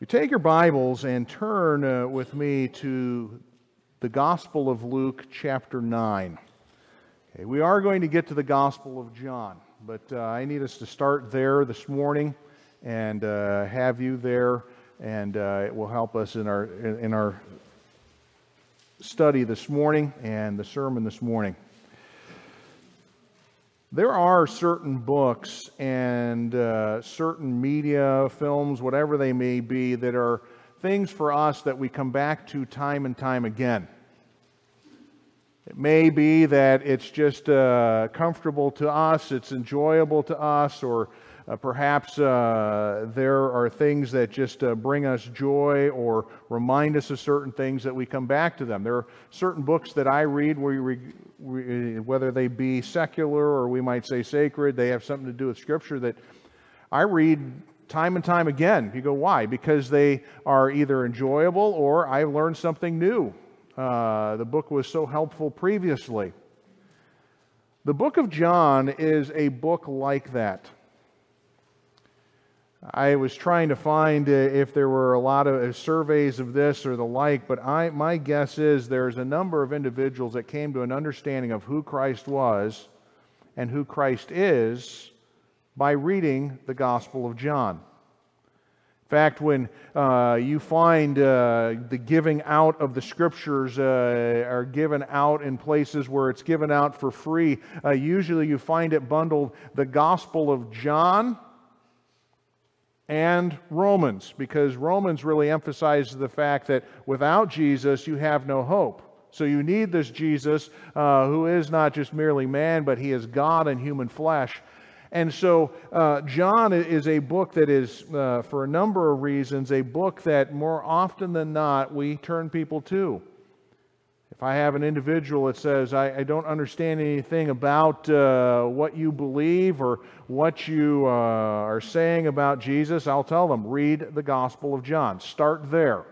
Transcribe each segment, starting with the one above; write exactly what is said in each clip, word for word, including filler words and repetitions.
You take your Bibles and turn uh, with me to the Gospel of Luke, chapter nine. Okay, we are going to get to the Gospel of John, but uh, I need us to start there this morning and uh, have you there, and uh, it will help us in our in, in our study this morning and the sermon this morning. There are certain books and uh, certain media, films, whatever they may be, that are things for us that we come back to time and time again. It may be that it's just uh, comfortable to us, it's enjoyable to us, or uh, perhaps uh, there are things that just uh, bring us joy or remind us of certain things that we come back to them. There are certain books that I read where we, we, whether they be secular or we might say sacred, they have something to do with Scripture that I read time and time again. You go, why? Because they are either enjoyable or I learned something new. Uh, the book was so helpful previously. The book of John is a book like that. I was trying to find uh, if there were a lot of uh, surveys of this or the like, but I, my guess is there's a number of individuals that came to an understanding of who Christ was and who Christ is by reading the Gospel of John. In fact, when uh, you find uh, the giving out of the Scriptures uh, are given out in places where it's given out for free, uh, usually you find it bundled the Gospel of John and Romans, because Romans really emphasizes the fact that without Jesus you have no hope. So you need this Jesus uh, who is not just merely man, but he is God in human flesh. And so uh, John is a book that is, uh, for a number of reasons, a book that more often than not we turn people to. If I have an individual that says, I, I don't understand anything about uh, what you believe or what you uh, are saying about Jesus, I'll tell them, read the Gospel of John. Start there.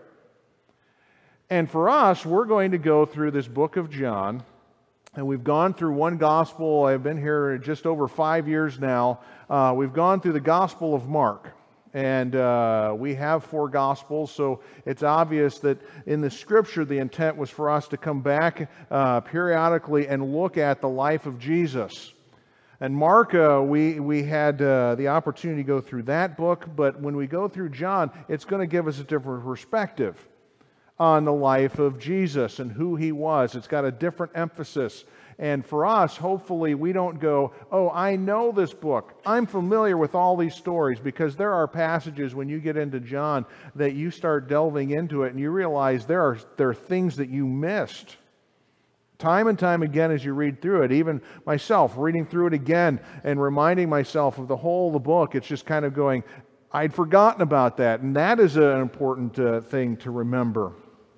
And for us, we're going to go through this book of John. And we've gone through one gospel. I've been here just over five years now. Uh, we've gone through the Gospel of Mark. And uh, we have four Gospels, so it's obvious that in the Scripture the intent was for us to come back uh, periodically and look at the life of Jesus. And Mark, uh, we, we had uh, the opportunity to go through that book, but when we go through John, it's going to give us a different perspective on the life of Jesus and who he was. It's got a different emphasis. And for us, hopefully, we don't go, oh, I know this book. I'm familiar with all these stories, because there are passages when you get into John that you start delving into it and you realize there are, there are things that you missed. Time and time again as you read through it, even myself reading through it again and reminding myself of the whole of the book, it's just kind of going, I'd forgotten about that. And that is an important uh, thing to remember.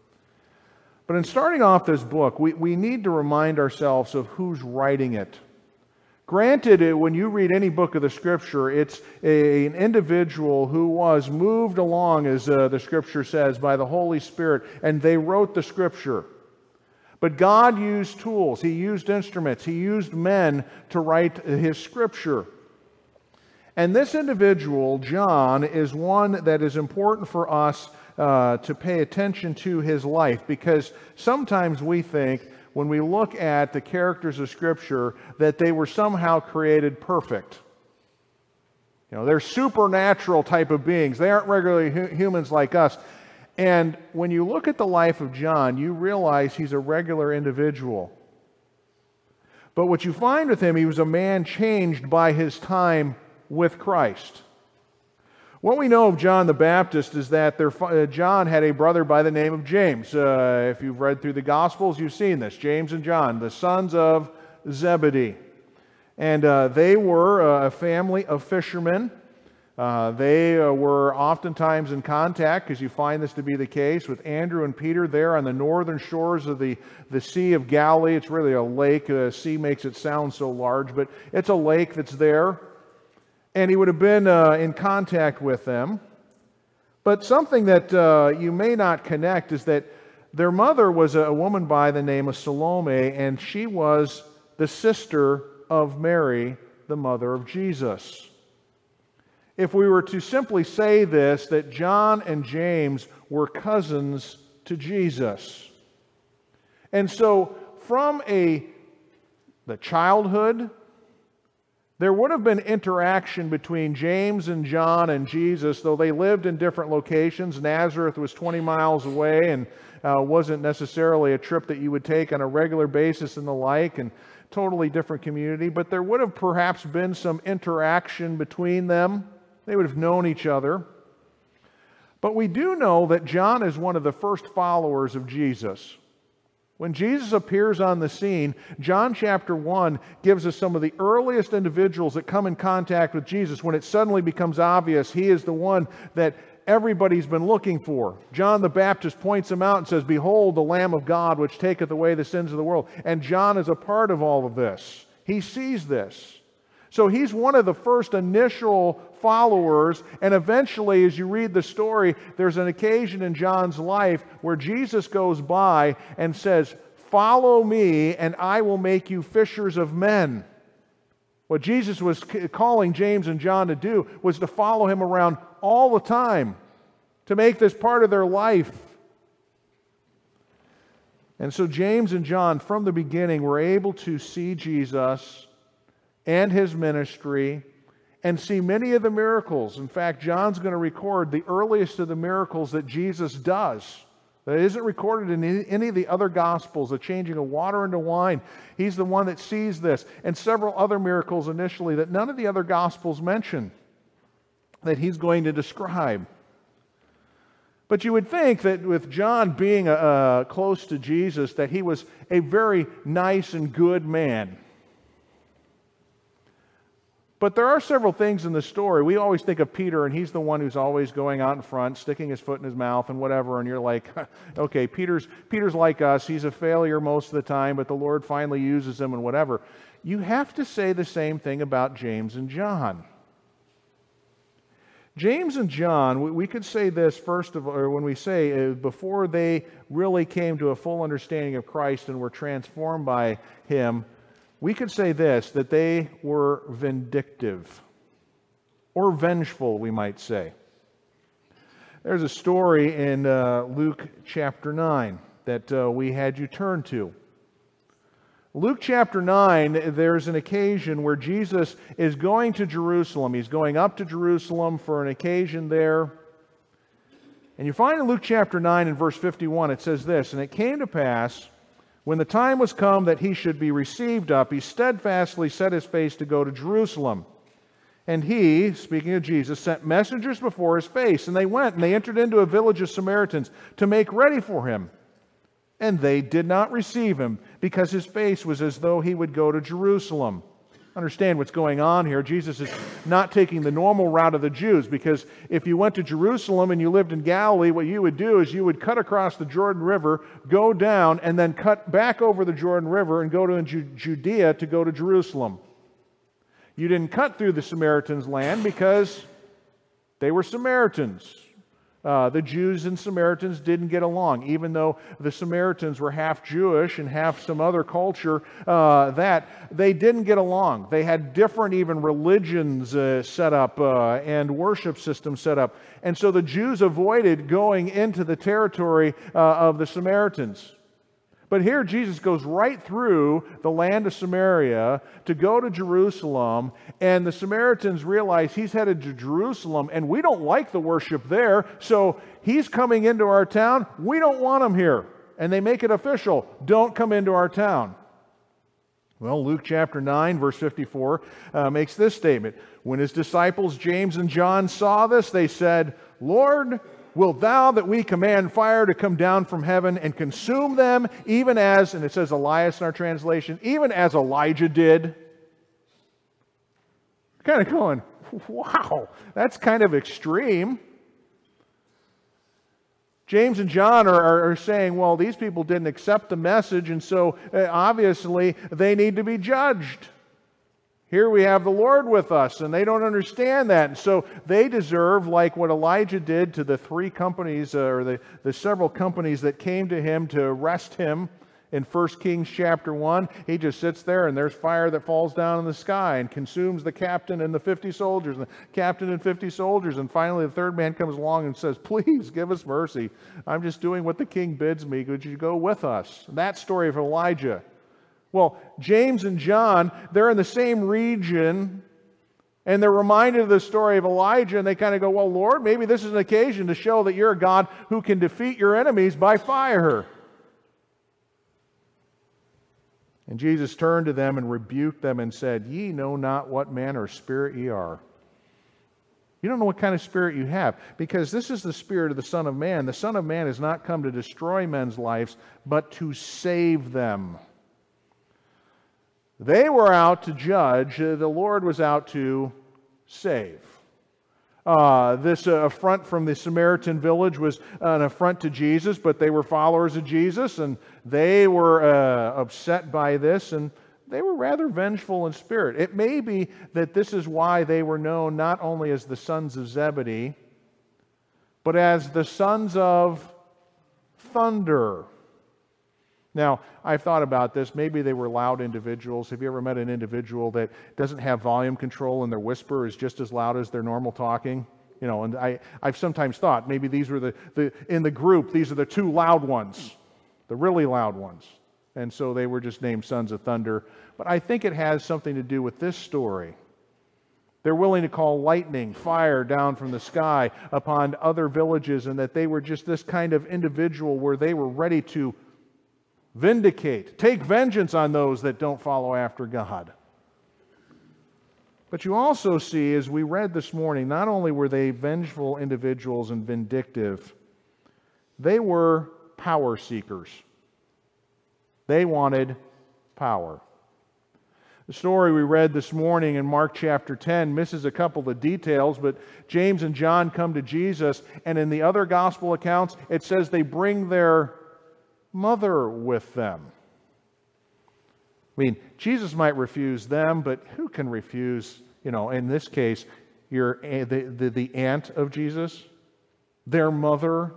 But in starting off this book, we, we need to remind ourselves of who's writing it. Granted, when you read any book of the Scripture, it's a, an individual who was moved along, as uh, the Scripture says, by the Holy Spirit, and they wrote the Scripture. But God used tools, He used instruments, He used men to write His Scripture. And this individual, John, is one that is important for us Uh, to pay attention to his life, because sometimes we think when we look at the characters of Scripture that they were somehow created perfect. You know, they're supernatural type of beings. They aren't regularly hu- humans like us. And when you look at the life of John, you realize he's a regular individual. But what you find with him, he was a man changed by his time with Christ. What we know of John the Baptist is that there, uh, John had a brother by the name of James. Uh, if you've read through the Gospels, you've seen this. James and John, the sons of Zebedee. And uh, they were uh, a family of fishermen. Uh, they uh, were oftentimes in contact, because you find this to be the case, with Andrew and Peter there on the northern shores of the, the Sea of Galilee. It's really a lake. The sea makes it sound so large, but it's a lake that's there. And he would have been uh, in contact with them. But something that uh, you may not connect is that their mother was a woman by the name of Salome, and she was the sister of Mary, the mother of Jesus. if we were to simply say this, that John and James were cousins to Jesus. And so from a the childhood, there would have been interaction between James and John and Jesus, though they lived in different locations. Nazareth was twenty miles away and uh, wasn't necessarily a trip that you would take on a regular basis and the like, and totally different community. But there would have perhaps been some interaction between them. They would have known each other. But we do know that John is one of the first followers of Jesus. When Jesus appears on the scene, John chapter one gives us some of the earliest individuals that come in contact with Jesus when it suddenly becomes obvious he is the one that everybody's been looking for. John the Baptist points him out and says, "Behold, the Lamb of God, which taketh away the sins of the world." And John is a part of all of this. He sees this. So he's one of the first initial followers, and eventually, as you read the story, there's an occasion in John's life where Jesus goes by and says, "Follow me, and I will make you fishers of men." What Jesus was calling James and John to do was to follow him around all the time, to make this part of their life. And so James and John, from the beginning, were able to see Jesus and his ministry and see many of the miracles. In fact, John's going to record the earliest of the miracles that Jesus does. That isn't recorded in any of the other Gospels, the changing of water into wine. He's the one that sees this. And several other miracles initially that none of the other Gospels mention that he's going to describe. But you would think that with John being uh, close to Jesus, that he was a very nice and good man. But there are several things in the story. We always think of Peter, and he's the one who's always going out in front, sticking his foot in his mouth and whatever, and you're like, okay, Peter's, Peter's like us. He's a failure most of the time, but the Lord finally uses him and whatever. You have to say the same thing about James and John. James and John, we could say this first of all, or when we say uh, before they really came to a full understanding of Christ and were transformed by him, we could say this, that they were vindictive, or vengeful, we might say. There's a story in uh, Luke chapter nine that uh, we had you turn to. Luke chapter nine, there's an occasion where Jesus is going to Jerusalem. He's going up to Jerusalem for an occasion there. And you find in Luke chapter nine and verse fifty-one, it says this, "And it came to pass, when the time was come that he should be received up, he steadfastly set his face to go to Jerusalem. And he," speaking of Jesus, "sent messengers before his face, and they went, and they entered into a village of Samaritans to make ready for him. And they did not receive him, because his face was as though he would go to Jerusalem." Understand what's going on here. Jesus is not taking the normal route of the Jews, because if you went to Jerusalem and you lived in Galilee, what you would do is you would cut across the Jordan River, go down, and then cut back over the Jordan River and go to Judea to go to Jerusalem. You didn't cut through the Samaritans' land because they were Samaritans. Uh, the Jews and Samaritans didn't get along, even though the Samaritans were half Jewish and half some other culture, uh, that they didn't get along. They had different even religions uh, set up uh, and worship systems set up. And so the Jews avoided going into the territory uh, of the Samaritans. But here Jesus goes right through the land of Samaria to go to Jerusalem, and the Samaritans realize he's headed to Jerusalem, and we don't like the worship there, so he's coming into our town. We don't want him here. And they make it official. Don't come into our town. Well, Luke chapter nine, verse fifty-four, uh, makes this statement. "When his disciples James and John saw this, they said, 'Lord, wilt thou that we command fire to come down from heaven and consume them, even as,'" and it says Elias in our translation, "even as Elijah did?" Kind of going, wow, that's kind of extreme. James and John are, are, are saying, well, these people didn't accept the message, and so uh, obviously they need to be judged. Here we have the Lord with us, and they don't understand that. And so they deserve, like what Elijah did to the three companies, uh, or the, the several companies that came to him to arrest him In First Kings chapter one, he just sits there and there's fire that falls down in the sky and consumes the captain and the fifty soldiers, and the captain and fifty soldiers. And finally the third man comes along and says, please give us mercy. I'm just doing what the king bids me. Could you go with us? That story of Elijah. Well, James and John, they're in the same region, and they're reminded of the story of Elijah, and they kind of go, well, Lord, maybe this is an occasion to show that you're a God who can defeat your enemies by fire. And Jesus turned to them and rebuked them and said, ye know not what manner of spirit ye are. You don't know what kind of spirit you have, because this is the spirit of the Son of Man. The Son of Man has not come to destroy men's lives, but to save them. They were out to judge. The Lord was out to save. Uh, this uh, affront from the Samaritan village was an affront to Jesus, but they were followers of Jesus, and they were uh, upset by this, and they were rather vengeful in spirit. It may be that this is why they were known not only as the sons of Zebedee, but as the sons of thunder. Now, I've thought about this. Maybe they were loud individuals. Have you ever met an individual that doesn't have volume control and their whisper is just as loud as their normal talking? You know, and I, I've sometimes thought maybe these were the, the, in the group, these are the two loud ones, the really loud ones. And so they were just named Sons of Thunder. But I think it has something to do with this story. They're willing to call lightning, fire down from the sky upon other villages, and that they were just this kind of individual where they were ready to vindicate, take vengeance on those that don't follow after God. But you also see, as we read this morning, not only were they vengeful individuals and vindictive, they were power seekers. They wanted power. The story we read this morning in Mark chapter ten misses a couple of details, but James and John come to Jesus, and in the other gospel accounts, it says they bring their mother with them. I mean, Jesus might refuse them, but who can refuse, you know, in this case, your the, the, the aunt of Jesus, their mother?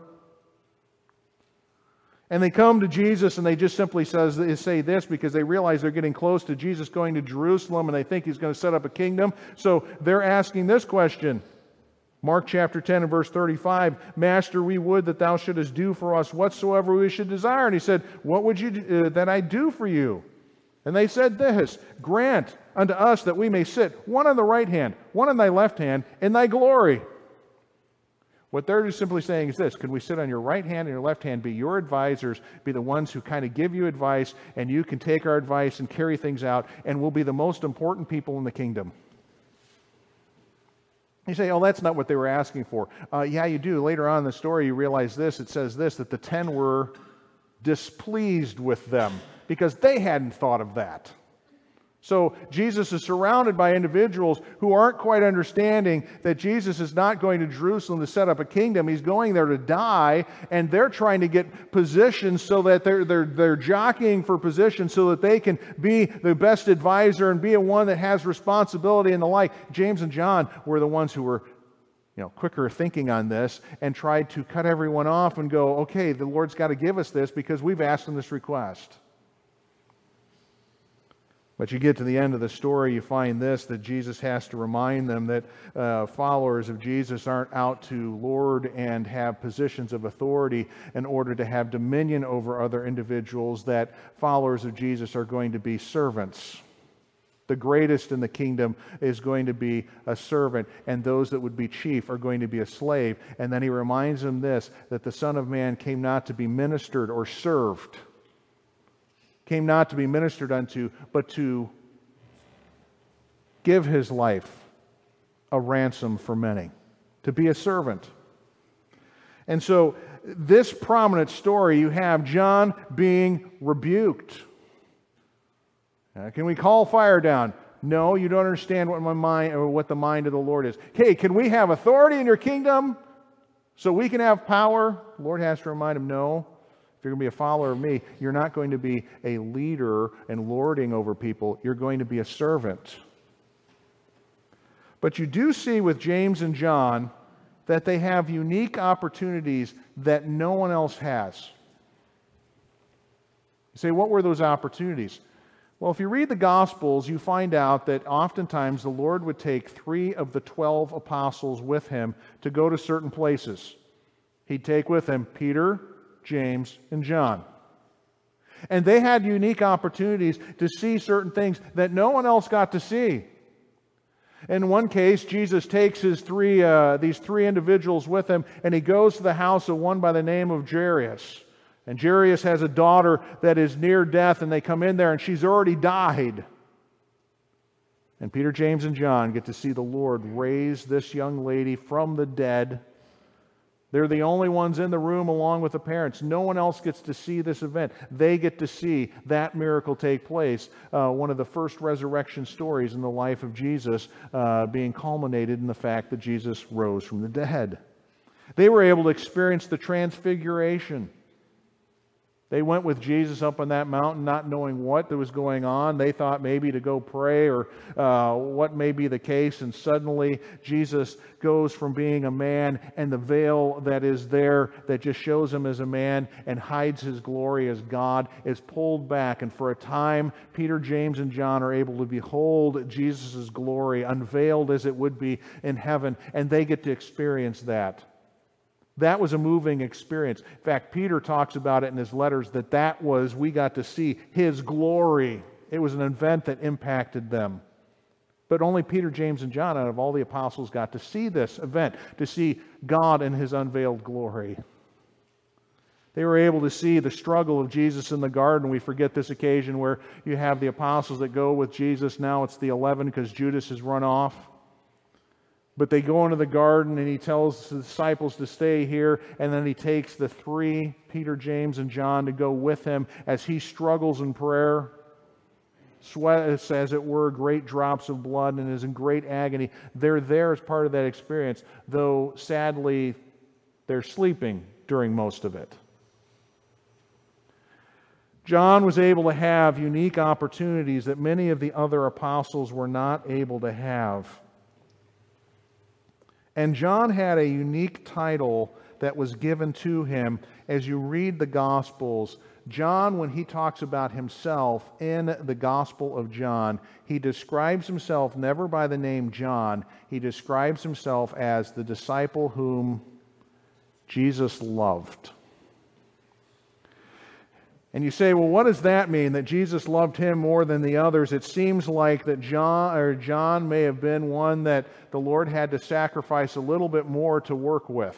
And they come to Jesus and they just simply says, they say this because they realize they're getting close to Jesus going to Jerusalem and they think he's going to set up a kingdom. So they're asking this question. Mark chapter ten and verse thirty-five, Master, we would that thou shouldest do for us whatsoever we should desire. And he said, what would you do, uh, that I do for you? And they said this, grant unto us that we may sit, one on the right hand, one on thy left hand, in thy glory. What they're just simply saying is this, can we sit on your right hand and your left hand, be your advisors, be the ones who kind of give you advice, and you can take our advice and carry things out, and we'll be the most important people in the kingdom. You say, oh, that's not what they were asking for. Uh, yeah, you do. Later on in the story, you realize this. It says this, that the ten were displeased with them because they hadn't thought of that. So Jesus is surrounded by individuals who aren't quite understanding that Jesus is not going to Jerusalem to set up a kingdom. He's going there to die, and they're trying to get positions so that they're, they're, they're jockeying for position so that they can be the best advisor and be a one that has responsibility and the like. James and John were the ones who were, you know, quicker thinking on this and tried to cut everyone off and go, okay, the Lord's got to give us this because we've asked him this request. But you get to the end of the story, you find this, that Jesus has to remind them that uh, followers of Jesus aren't out to lord and have positions of authority in order to have dominion over other individuals, that followers of Jesus are going to be servants. The greatest in the kingdom is going to be a servant, and those that would be chief are going to be a slave. And then he reminds them this, that the Son of Man came not to be ministered or served, came not to be ministered unto, but to give his life a ransom for many, to be a servant. And so, this prominent story, you have John being rebuked. Uh, can we call fire down? No, you don't understand what my mind or what the mind of the Lord is. Hey, can we have authority in your kingdom so we can have power? The Lord has to remind him, no. If you're going to be a follower of me, you're not going to be a leader and lording over people. You're going to be a servant. But you do see with James and John that they have unique opportunities that no one else has. You say, what were those opportunities? Well, if you read the Gospels, you find out that oftentimes the Lord would take three of the twelve apostles with him to go to certain places. He'd take with him Peter, James, and John. And they had unique opportunities to see certain things that no one else got to see. In one case, Jesus takes his three, uh, these three individuals with him, and he goes to the house of one by the name of Jairus. And Jairus has a daughter that is near death, and they come in there, and she's already died. And Peter, James, and John get to see the Lord raise this young lady from the dead. They're the only ones in the room along with the parents. No one else gets to see this event. They get to see that miracle take place. Uh, one of the first resurrection stories in the life of Jesus uh, being culminated in the fact that Jesus rose from the dead. They were able to experience the transfiguration. They went with Jesus up on that mountain not knowing what was going on. They thought maybe to go pray or uh, what may be the case. And suddenly Jesus goes from being a man, and the veil that is there that just shows him as a man and hides his glory as God is pulled back. And for a time, Peter, James, and John are able to behold Jesus' glory unveiled as it would be in heaven. And they get to experience that. That was a moving experience. In fact, Peter talks about it in his letters that that was, we got to see His glory. It was an event that impacted them. But only Peter, James, and John out of all the apostles got to see this event, to see God in His unveiled glory. They were able to see the struggle of Jesus in the garden. We forget this occasion where you have the apostles that go with Jesus. Now it's the eleven because Judas has run off. But they go into the garden, and He tells the disciples to stay here, and then He takes the three, Peter, James, and John, to go with Him as He struggles in prayer, sweats, as it were, great drops of blood, and is in great agony. They're there as part of that experience, though sadly they're sleeping during most of it. John was able to have unique opportunities that many of the other apostles were not able to have. And John had a unique title that was given to him. As you read the Gospels, John, when he talks about himself in the Gospel of John, he describes himself never by the name John. He describes himself as the disciple whom Jesus loved. And you say, well, what does that mean, that Jesus loved him more than the others? It seems like that John or John may have been one that the Lord had to sacrifice a little bit more to work with.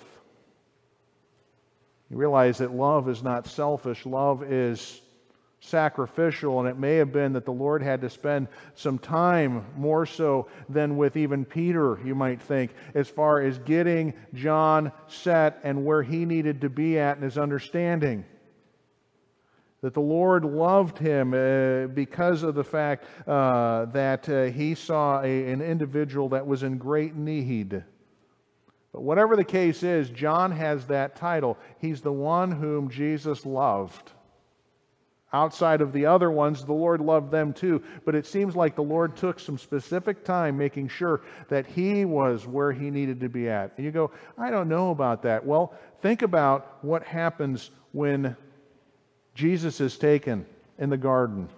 You realize that love is not selfish. Love is sacrificial, and it may have been that the Lord had to spend some time, more so than with even Peter, you might think, as far as getting John set and where he needed to be at in his understanding. That the Lord loved him uh, because of the fact uh, that uh, he saw a, an individual that was in great need. But whatever the case is, John has that title. He's the one whom Jesus loved. Outside of the other ones, the Lord loved them too. But it seems like the Lord took some specific time making sure that he was where he needed to be at. And you go, I don't know about that. Well, think about what happens when Jesus is taken in the garden.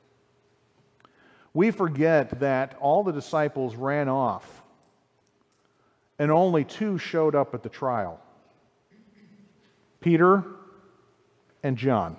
We forget that all the disciples ran off, and only two showed up at the trial: Peter and John.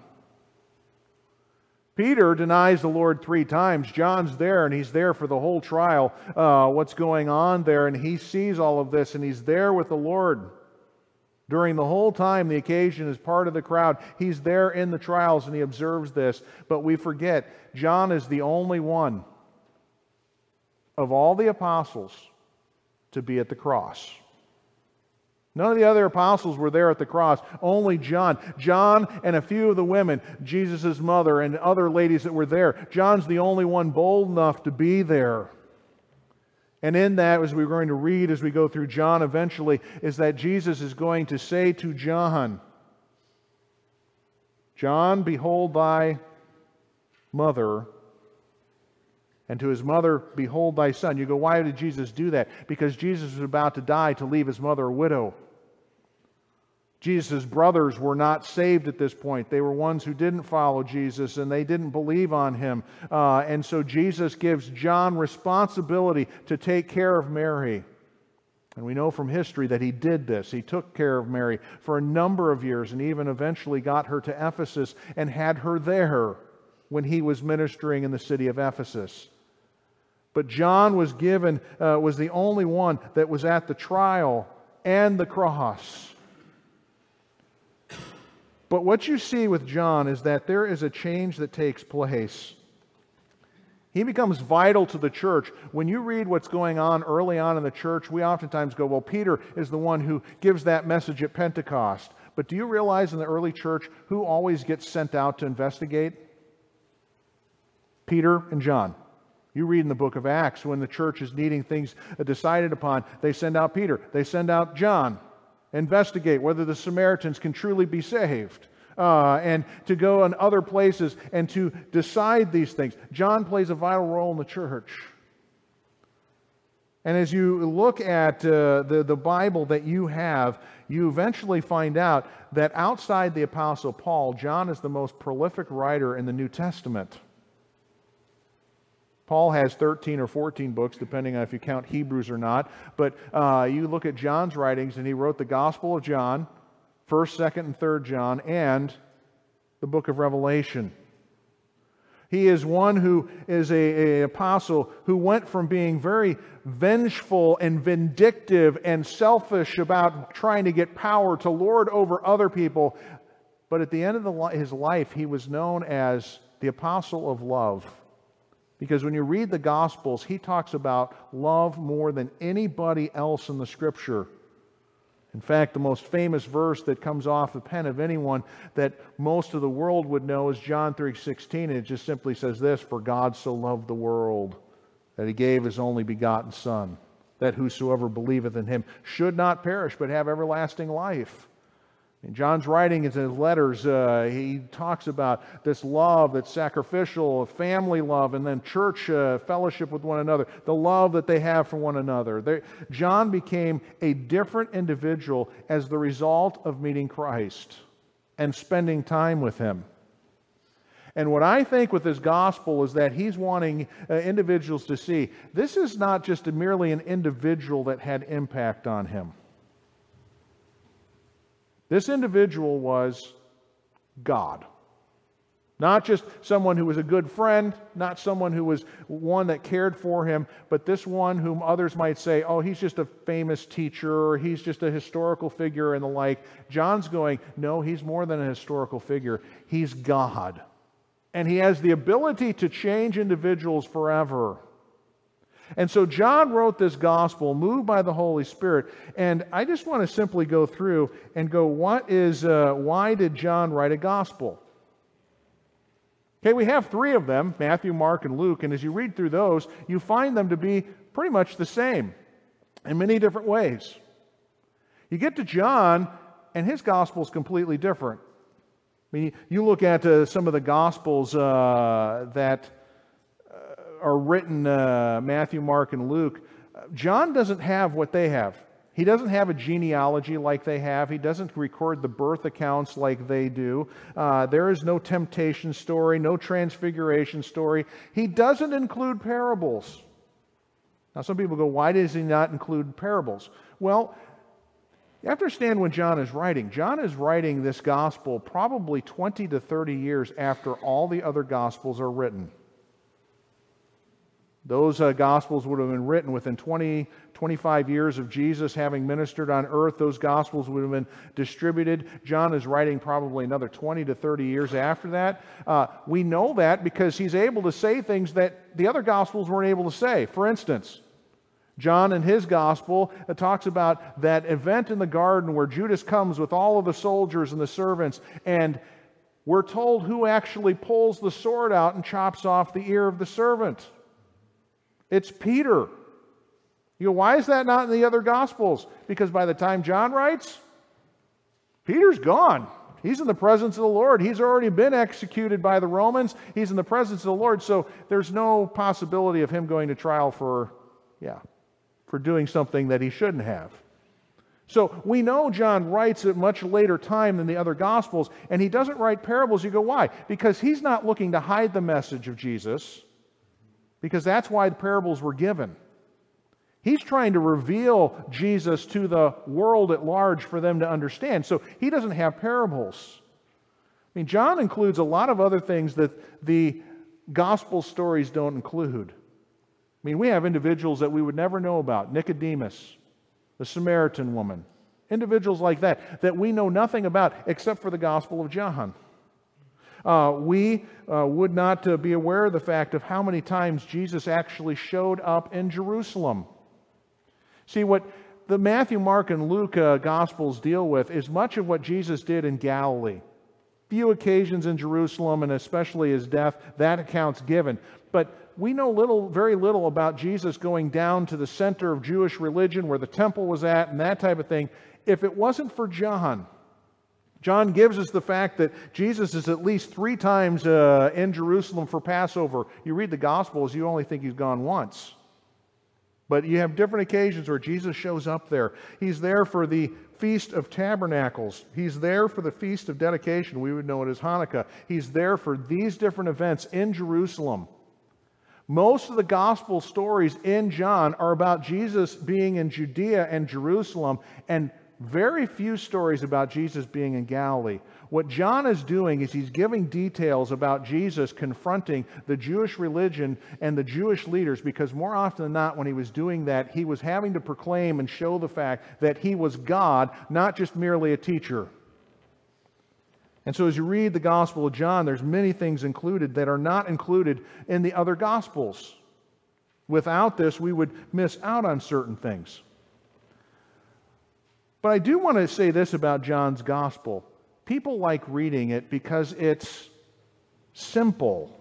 Peter denies the Lord three times. John's there, and he's there for the whole trial, uh, what's going on there, and he sees all of this, and he's there with the Lord. During the whole time the occasion is part of the crowd. He's there in the trials and he observes this. But we forget, John is the only one of all the apostles to be at the cross. None of the other apostles were there at the cross. Only John. John and a few of the women, Jesus' mother and other ladies that were there. John's the only one bold enough to be there. And in that, as we're going to read as we go through John eventually, is that Jesus is going to say to John, John, behold thy mother, and to his mother, behold thy son. You go, why did Jesus do that? Because Jesus was about to die to leave his mother a widow. Jesus' brothers were not saved at this point. They were ones who didn't follow Jesus and they didn't believe on him. Uh, and so Jesus gives John responsibility to take care of Mary. And we know from history that he did this. He took care of Mary for a number of years and even eventually got her to Ephesus and had her there when he was ministering in the city of Ephesus. But John was given, uh, was the only one that was at the trial and the cross. But what you see with John is that there is a change that takes place. He becomes vital to the church. When you read what's going on early on in the church, we oftentimes go, well, Peter is the one who gives that message at Pentecost. But do you realize in the early church who always gets sent out to investigate? Peter and John. You read in the book of Acts when the church is needing things decided upon, they send out Peter, they send out John. Investigate whether the Samaritans can truly be saved. Uh, and to go in other places and to decide these things. John plays a vital role in the church. And as you look at uh, the, the Bible that you have, you eventually find out that outside the Apostle Paul, John is the most prolific writer in the New Testament. Paul has thirteen or fourteen books, depending on if you count Hebrews or not. But uh, you look at John's writings, and he wrote the Gospel of John, first, second, and third John, and the book of Revelation. He is one who is an apostle who went from being very vengeful and vindictive and selfish about trying to get power to lord over other people. But at the end of the, his life, he was known as the apostle of love. Because when you read the Gospels, he talks about love more than anybody else in the Scripture. In fact, the most famous verse that comes off the pen of anyone that most of the world would know is John three sixteen, and it just simply says this, "For God so loved the world that he gave his only begotten Son, that whosoever believeth in him should not perish but have everlasting life." In John's writing, in his letters, uh, he talks about this love that's sacrificial, family love, and then church uh, fellowship with one another, the love that they have for one another. They, John became a different individual as the result of meeting Christ and spending time with him. And what I think with this gospel is that he's wanting uh, individuals to see, this is not just a, merely an individual that had impact on him. This individual was God. Not just someone who was a good friend, not someone who was one that cared for him, but this one whom others might say, oh, he's just a famous teacher, or he's just a historical figure and the like. John's going, no, he's more than a historical figure. He's God. And he has the ability to change individuals forever. And so John wrote this gospel, moved by the Holy Spirit, and I just want to simply go through and go, what is, uh, why did John write a gospel? Okay, we have three of them, Matthew, Mark, and Luke, and as you read through those, you find them to be pretty much the same in many different ways. You get to John, and his gospel is completely different. I mean, you look at uh, some of the gospels uh, that are written, uh, Matthew, Mark, and Luke, John doesn't have what they have. He doesn't have a genealogy like they have. He doesn't record the birth accounts like they do. Uh, there is no temptation story, no transfiguration story. He doesn't include parables. Now, some people go, why does he not include parables? Well, you have to understand when John is writing. John is writing this gospel probably twenty to thirty years after all the other gospels are written. Those uh, Gospels would have been written within twenty, twenty-five years of Jesus having ministered on earth. Those Gospels would have been distributed. John is writing probably another twenty to thirty years after that. Uh, we know that because he's able to say things that the other Gospels weren't able to say. For instance, John in his Gospel uh, talks about that event in the garden where Judas comes with all of the soldiers and the servants, and we're told who actually pulls the sword out and chops off the ear of the servant. It's Peter. You know, why is that not in the other Gospels? Because by the time John writes, Peter's gone. He's in the presence of the Lord. He's already been executed by the Romans. He's in the presence of the Lord. So there's no possibility of him going to trial for, yeah, for doing something that he shouldn't have. So we know John writes at much later time than the other Gospels, and he doesn't write parables. You go, why? Because he's not looking to hide the message of Jesus, because that's why the parables were given. He's trying to reveal Jesus to the world at large for them to understand. So he doesn't have parables. I mean, John includes a lot of other things that the Gospel stories don't include. I mean, we have individuals that we would never know about. Nicodemus, the Samaritan woman, individuals like that, that we know nothing about except for the Gospel of John. Uh, we uh, would not uh, be aware of the fact of how many times Jesus actually showed up in Jerusalem. See, what the Matthew, Mark, and Luke uh, Gospels deal with is much of what Jesus did in Galilee. Few occasions in Jerusalem, and especially his death, that account's given. But we know little, very little about Jesus going down to the center of Jewish religion where the temple was at and that type of thing. If it wasn't for John, John gives us the fact that Jesus is at least three times uh, in Jerusalem for Passover. You read the Gospels, you only think he's gone once. But you have different occasions where Jesus shows up there. He's there for the Feast of Tabernacles. He's there for the Feast of Dedication. We would know it as Hanukkah. He's there for these different events in Jerusalem. Most of the gospel stories in John are about Jesus being in Judea and Jerusalem, and very few stories about Jesus being in Galilee. What John is doing is he's giving details about Jesus confronting the Jewish religion and the Jewish leaders, because more often than not, when he was doing that, he was having to proclaim and show the fact that he was God, not just merely a teacher. And so as you read the Gospel of John, there's many things included that are not included in the other Gospels. Without this, we would miss out on certain things. But I do want to say this about John's Gospel. People like reading it because it's simple.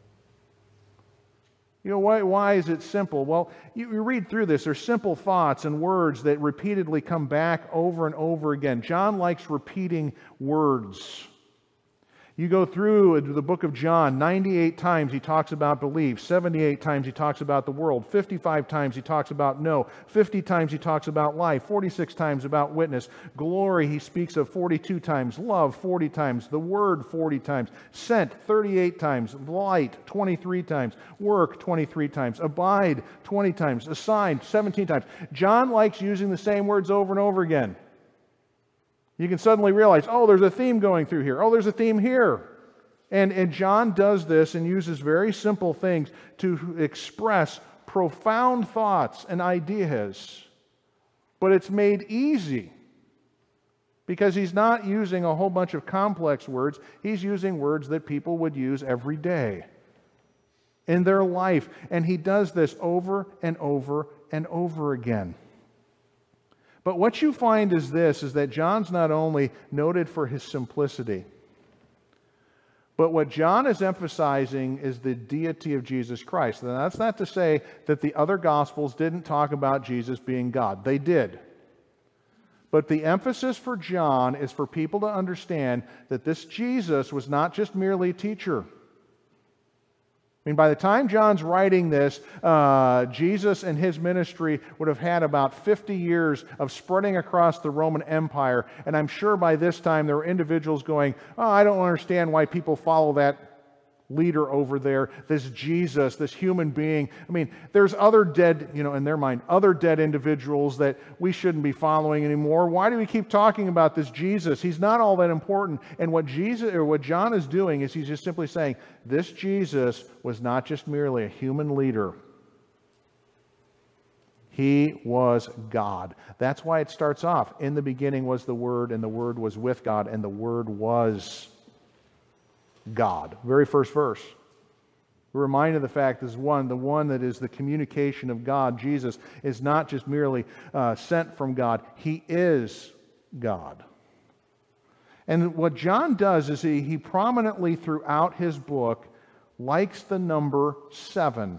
You know, why, why is it simple? Well, you, you read through this, there's simple thoughts and words that repeatedly come back over and over again. John likes repeating words. You go through the book of John, ninety-eight times he talks about belief, seventy-eight times he talks about the world, fifty-five times he talks about no, fifty times he talks about life, forty-six times about witness, glory he speaks of forty-two times, love forty times, the word forty times, sent thirty-eight times, light twenty-three times, work twenty-three times, abide twenty times, assigned seventeen times. John likes using the same words over and over again. You can suddenly realize, oh, there's a theme going through here. Oh, there's a theme here. And, and John does this and uses very simple things to express profound thoughts and ideas. But it's made easy because he's not using a whole bunch of complex words. He's using words that people would use every day in their life. And he does this over and over and over again. But what you find is this, is that John's not only noted for his simplicity, but what John is emphasizing is the deity of Jesus Christ. Now, that's not to say that the other Gospels didn't talk about Jesus being God. They did. But the emphasis for John is for people to understand that this Jesus was not just merely a teacher. I mean, by the time John's writing this, uh, Jesus and his ministry would have had about fifty years of spreading across the Roman Empire. And I'm sure by this time there were individuals going, oh, I don't understand why people follow that leader over there, this Jesus, this human being. I mean, there's other dead, you know, in their mind, other dead individuals that we shouldn't be following anymore. Why do we keep talking about this Jesus? He's not all that important. And what Jesus, or what John is doing is he's just simply saying, this Jesus was not just merely a human leader. He was God. That's why it starts off, in the beginning was the Word, and the Word was with God, and the Word was God. Very first verse. We're reminded of the fact that one, the one that is the communication of God, Jesus, is not just merely uh, sent from God. He is God. And what John does is he, he prominently throughout his book likes the number seven.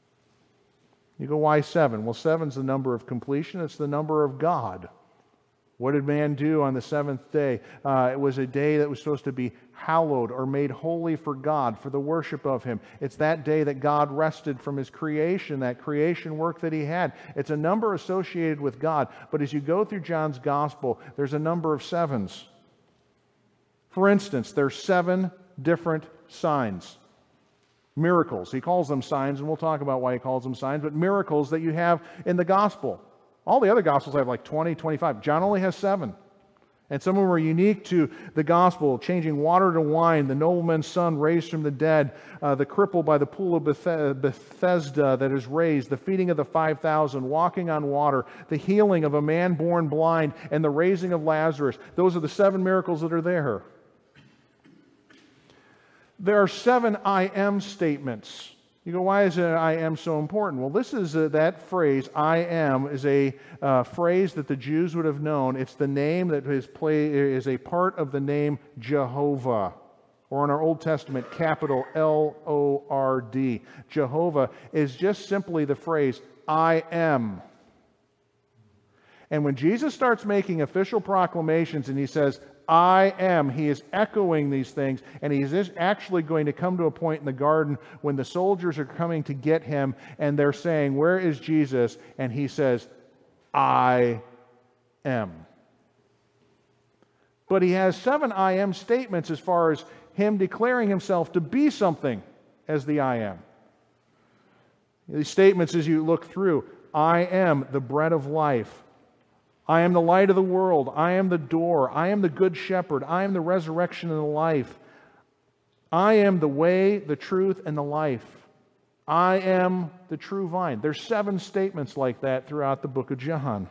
You go, why seven? Well, seven's the number of completion. It's the number of God. What did man do on the seventh day? Uh, it was a day that was supposed to be hallowed or made holy for God, for the worship of Him. It's that day that God rested from His creation, that creation work that He had. It's a number associated with God. But as you go through John's Gospel, there's a number of sevens. For instance, there's seven different signs. Miracles. He calls them signs, and we'll talk about why He calls them signs, but miracles that you have in the Gospel. All the other Gospels have like twenty, twenty-five. John only has seven. And some of them are unique to the Gospel, changing water to wine, the nobleman's son raised from the dead, uh, the cripple by the pool of Beth- Bethesda that is raised, the feeding of the five thousand, walking on water, the healing of a man born blind, and the raising of Lazarus. Those are the seven miracles that are there. There are seven I am statements. You go, why is I am so important? Well, this is uh, that phrase, I am, is a uh, phrase that the Jews would have known. It's the name that is, play, is a part of the name Jehovah, or in our Old Testament, capital L O R D. Jehovah is just simply the phrase, I am. And when Jesus starts making official proclamations and He says, I am, He is echoing these things, and He is actually going to come to a point in the garden when the soldiers are coming to get Him, and they're saying, where is Jesus? And He says, I am. But He has seven I am statements as far as Him declaring Himself to be something as the I am. These statements, as you look through, I am the bread of life. I am the light of the world. I am the door. I am the good shepherd. I am the resurrection and the life. I am the way, the truth, and the life. I am the true vine. There's seven statements like that throughout the book of John.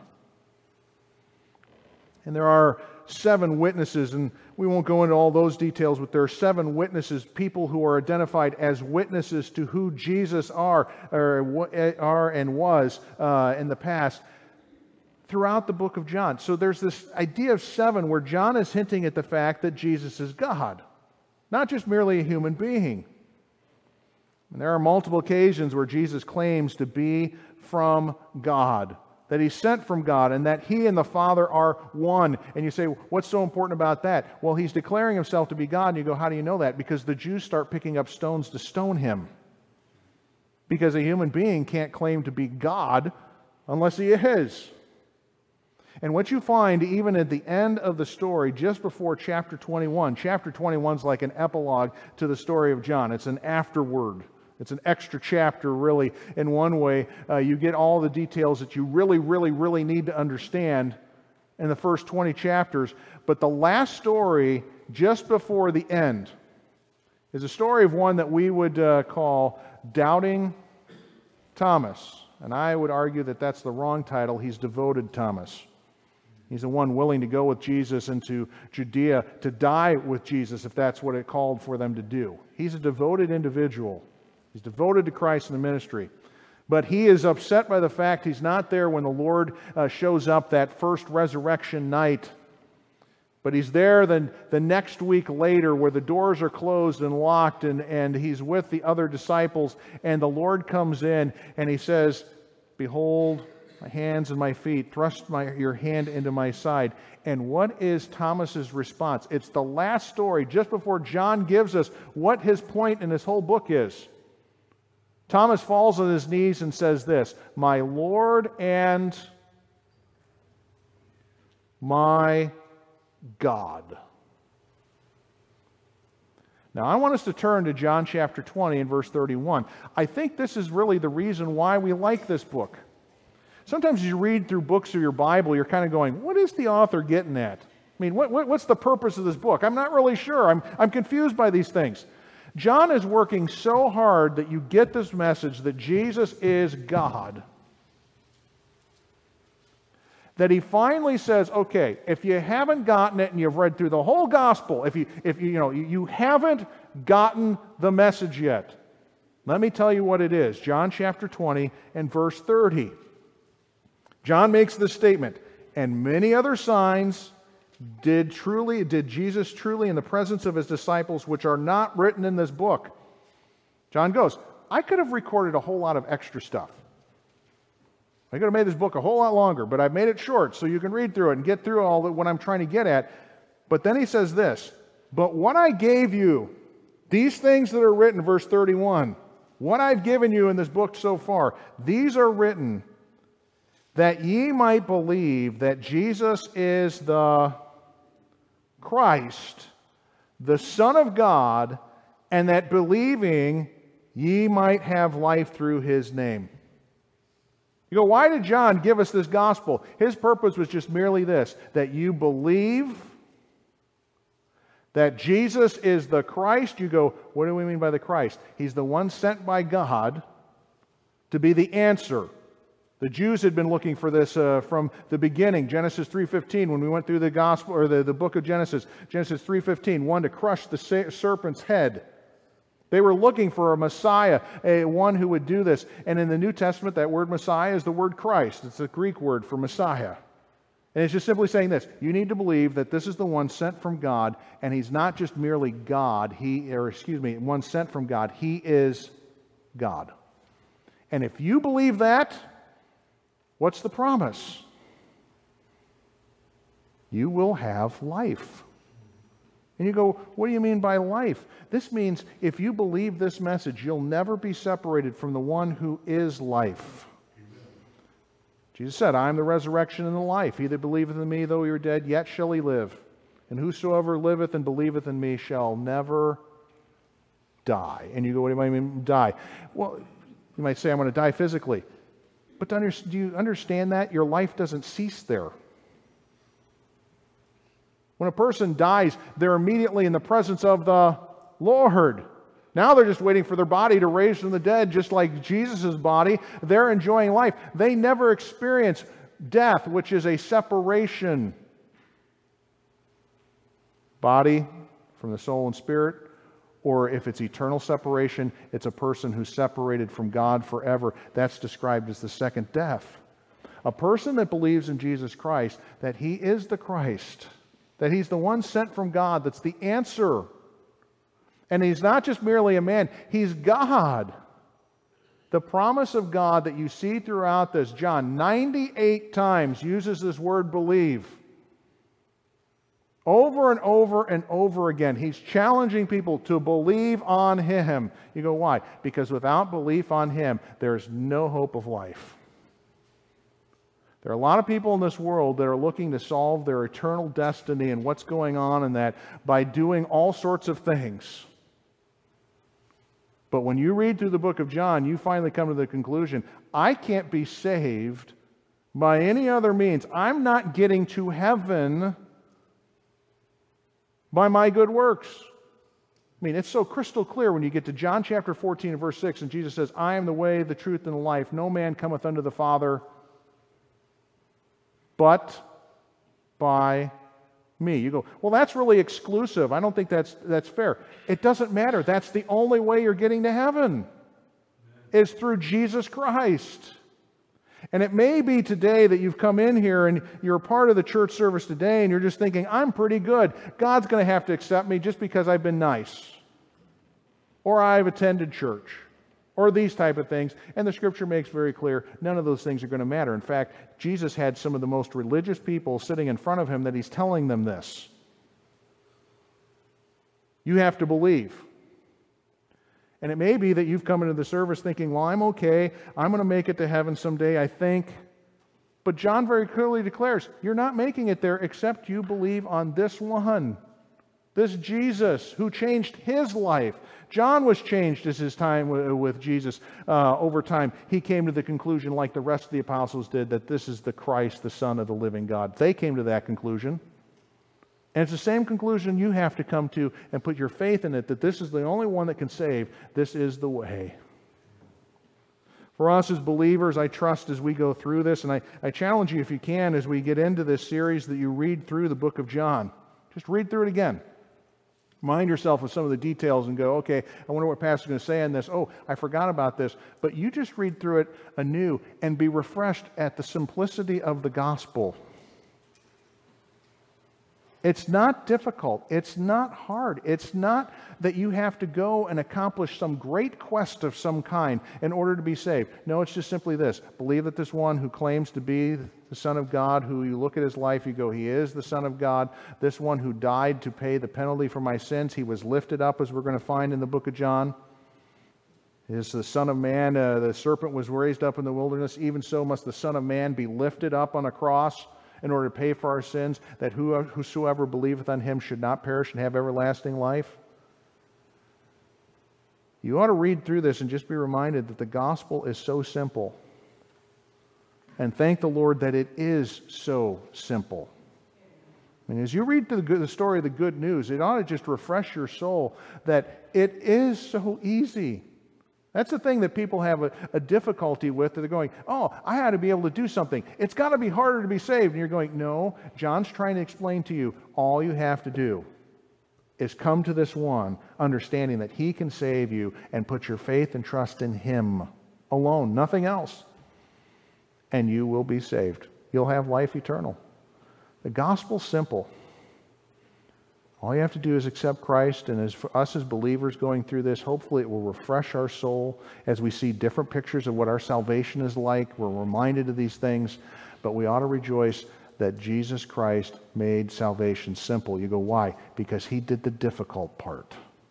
And there are seven witnesses, and we won't go into all those details, but there are seven witnesses, people who are identified as witnesses to who Jesus are, or are and was uh, in the past, throughout the book of John. So there's this idea of seven where John is hinting at the fact that Jesus is God, not just merely a human being. And there are multiple occasions where Jesus claims to be from God, that He's sent from God, and that He and the Father are one. And you say, what's so important about that? Well, He's declaring Himself to be God, and you go, how do you know that? Because the Jews start picking up stones to stone Him. Because a human being can't claim to be God unless he is. And what you find even at the end of the story, just before chapter twenty-one, chapter twenty-one is like an epilogue to the story of John. It's an afterword. It's an extra chapter, really, in one way. Uh, you get all the details that you really, really, really need to understand in the first twenty chapters. But the last story, just before the end, is a story of one that we would uh, call Doubting Thomas. And I would argue that that's the wrong title. He's Devoted Thomas. He's the one willing to go with Jesus into Judea, to die with Jesus, if that's what it called for them to do. He's a devoted individual. He's devoted to Christ and the ministry. But he is upset by the fact he's not there when the Lord uh, shows up that first resurrection night. But he's there the, the next week later where the doors are closed and locked, and, and he's with the other disciples, and the Lord comes in and He says, behold, my hands and my feet, thrust my, your hand into my side. And what is Thomas's response? It's the last story, just before John gives us what his point in this whole book is. Thomas falls on his knees and says this, my Lord and my God. Now, I want us to turn to John chapter twenty and verse thirty-one. I think this is really the reason why we like this book. Sometimes as you read through books of your Bible, you're kind of going, what is the author getting at? I mean, what, what, what's the purpose of this book? I'm not really sure. I'm, I'm confused by these things. John is working so hard that you get this message that Jesus is God, that he finally says, okay, if you haven't gotten it and you've read through the whole gospel, if you, if you, you know, you haven't gotten the message yet, let me tell you what it is. John chapter twenty and verse thirty. John makes this statement, and many other signs did truly, did Jesus truly in the presence of his disciples, which are not written in this book. John goes, I could have recorded a whole lot of extra stuff. I could have made this book a whole lot longer, but I've made it short so you can read through it and get through all that what I'm trying to get at. But then he says this, but what I gave you, these things that are written, verse thirty-one, what I've given you in this book so far, these are written that ye might believe that Jesus is the Christ, the Son of God, and that believing ye might have life through his name. You go, why did John give us this gospel? His purpose was just merely this, that you believe that Jesus is the Christ. You go, what do we mean by the Christ? He's the one sent by God to be the answer. The Jews had been looking for this uh, from the beginning. Genesis three fifteen, when we went through the gospel or the, the book of Genesis, Genesis three fifteen, one to crush the serpent's head. They were looking for a Messiah, a one who would do this. And in the New Testament, that word Messiah is the word Christ. It's a Greek word for Messiah. And it's just simply saying this. You need to believe that this is the one sent from God, and he's not just merely God, he, or excuse me, one sent from God. He is God. And if you believe that, what's the promise? You will have life. And you go, what do you mean by life? This means if you believe this message, you'll never be separated from the one who is life. Amen. Jesus said, I am the resurrection and the life. He that believeth in me, though he were dead, yet shall he live. And whosoever liveth and believeth in me shall never die. And you go, what do you mean die? Well, you might say, I'm going to die physically. But do you understand that? Your life doesn't cease there. When a person dies, they're immediately in the presence of the Lord. Now they're just waiting for their body to raise from the dead, just like Jesus' body. They're enjoying life. They never experience death, which is a separation. Body from the soul and spirit, or if it's eternal separation, it's a person who's separated from God forever. That's described as the second death. A person that believes in Jesus Christ, that he is the Christ, that he's the one sent from God, that's the answer. And he's not just merely a man, he's God. The promise of God that you see throughout this, John ninety-eight times uses this word believe. Over and over and over again, he's challenging people to believe on him. You go, why? Because without belief on him, there's no hope of life. There are a lot of people in this world that are looking to solve their eternal destiny and what's going on in that by doing all sorts of things. But when you read through the book of John, you finally come to the conclusion, I can't be saved by any other means. I'm not getting to heaven by my good works. I mean, it's so crystal clear when you get to John chapter fourteen and verse six, and Jesus says, I am the way, the truth, and the life. No man cometh unto the Father but by me. You go, well, that's really exclusive. I don't think that's that's fair. It doesn't matter. That's the only way you're getting to heaven, is through Jesus Christ. And it may be today that you've come in here and you're a part of the church service today and you're just thinking, I'm pretty good. God's going to have to accept me just because I've been nice, or I've attended church, or these type of things. And the Scripture makes very clear none of those things are going to matter. In fact, Jesus had some of the most religious people sitting in front of him that he's telling them this. You have to believe. And it may be that you've come into the service thinking, well, I'm okay. I'm going to make it to heaven someday, I think. But John very clearly declares, you're not making it there except you believe on this one, this Jesus who changed his life. John was changed as his time with Jesus uh, over time. He came to the conclusion, like the rest of the apostles did, that this is the Christ, the Son of the living God. They came to that conclusion. And it's the same conclusion you have to come to and put your faith in it, that this is the only one that can save. This is the way. For us as believers, I trust as we go through this, and I, I challenge you if you can, as we get into this series, that you read through the book of John. Just read through it again. Mind yourself with some of the details and go, okay, I wonder what Pastor's going to say on this. Oh, I forgot about this. But you just read through it anew and be refreshed at the simplicity of the gospel. It's not difficult. It's not hard. It's not that you have to go and accomplish some great quest of some kind in order to be saved. No, it's just simply this. Believe that this one who claims to be the Son of God, who you look at his life, you go, he is the Son of God. This one who died to pay the penalty for my sins, he was lifted up, as we're going to find in the book of John. Is the Son of Man, uh, the serpent was raised up in the wilderness, even so must the Son of Man be lifted up on a cross in order to pay for our sins, that whosoever believeth on him should not perish and have everlasting life. You ought to read through this and just be reminded that the gospel is so simple. And thank the Lord that it is so simple. I mean, as you read the, the story of the good news, it ought to just refresh your soul that it is so easy. That's the thing that people have a, a difficulty with. They're going, oh, I had to be able to do something. It's got to be harder to be saved. And you're going, no, John's trying to explain to you, all you have to do is come to this one, understanding that he can save you, and put your faith and trust in him alone, nothing else. And you will be saved. You'll have life eternal. The gospel's simple. All you have to do is accept Christ, and as for us as believers going through this, hopefully it will refresh our soul as we see different pictures of what our salvation is like. We're reminded of these things, but we ought to rejoice that Jesus Christ made salvation simple. You go, why? Because he did the difficult part.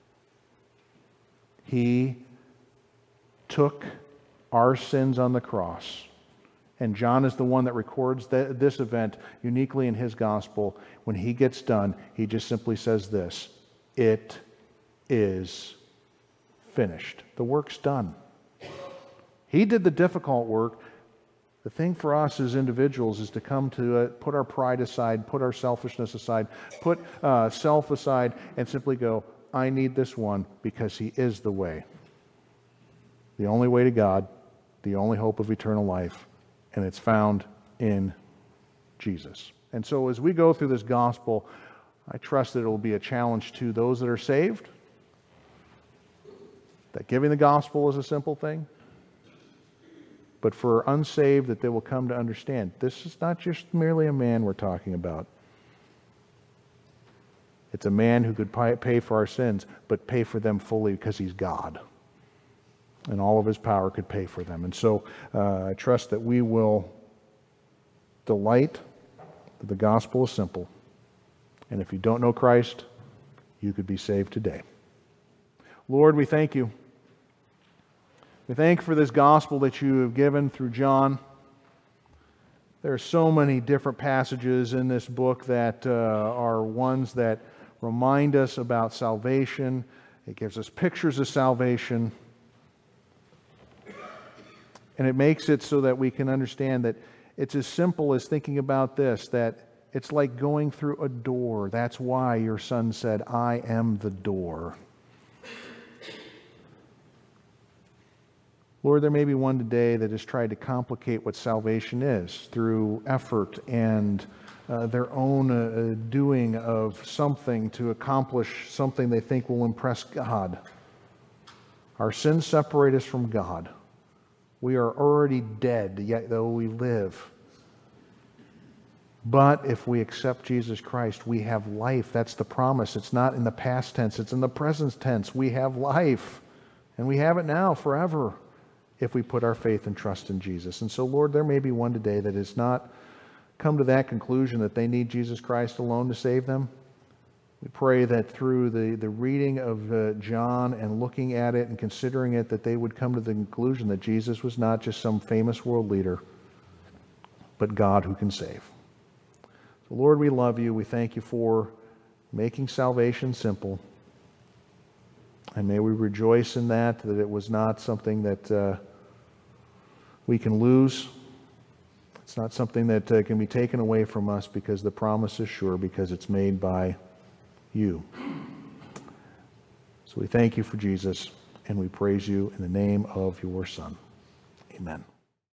He took our sins on the cross. And John is the one that records the, this event uniquely in his gospel. When he gets done, he just simply says this: it is finished. The work's done. He did the difficult work. The thing for us as individuals is to come to uh, put our pride aside, put our selfishness aside, put uh, self aside, and simply go, I need this one because he is the way. The only way to God, the only hope of eternal life. And it's found in Jesus. And so as we go through this gospel, I trust that it will be a challenge to those that are saved, that giving the gospel is a simple thing, but for unsaved, that they will come to understand this is not just merely a man we're talking about. It's a man who could pay for our sins, but pay for them fully because he's God. And all of his power could pay for them. And so uh, I trust that we will delight that the gospel is simple. And if you don't know Christ, you could be saved today. Lord, we thank you. We thank you for this gospel that you have given through John. There are so many different passages in this book that uh, are ones that remind us about salvation. It gives us pictures of salvation. And it makes it so that we can understand that it's as simple as thinking about this, that it's like going through a door. That's why your son said, I am the door. Lord, there may be one today that has tried to complicate what salvation is through effort and uh, their own uh, doing of something to accomplish something they think will impress God. Our sins separate us from God. We are already dead, yet though we live. But if we accept Jesus Christ, we have life. That's the promise. It's not in the past tense, it's in the present tense. We have life. And we have it now forever if we put our faith and trust in Jesus. And so, Lord, there may be one today that has not come to that conclusion that they need Jesus Christ alone to save them. We pray that through the, the reading of uh, John and looking at it and considering it, that they would come to the conclusion that Jesus was not just some famous world leader, but God who can save. So Lord, we love you. We thank you for making salvation simple. And may we rejoice in that, that it was not something that uh, we can lose. It's not something that uh, can be taken away from us, because the promise is sure, because it's made by you. So we thank you for Jesus, and we praise you in the name of your Son. Amen.